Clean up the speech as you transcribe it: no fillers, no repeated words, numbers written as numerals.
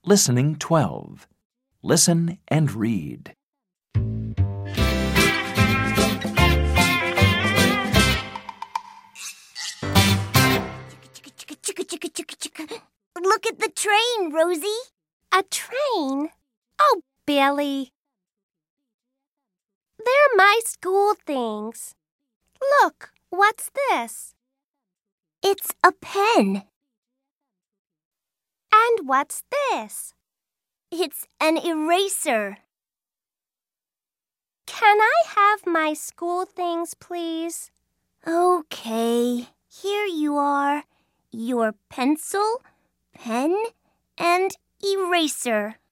Listening 12. Listen and read. Look at the train, Rosie. A train? Oh, Billy. They're my school things. Look, what's this? It's a pen. And what's this? It's an eraser. Can I have my school things, please? Okay, here you are. Your pencil, pen, and eraser.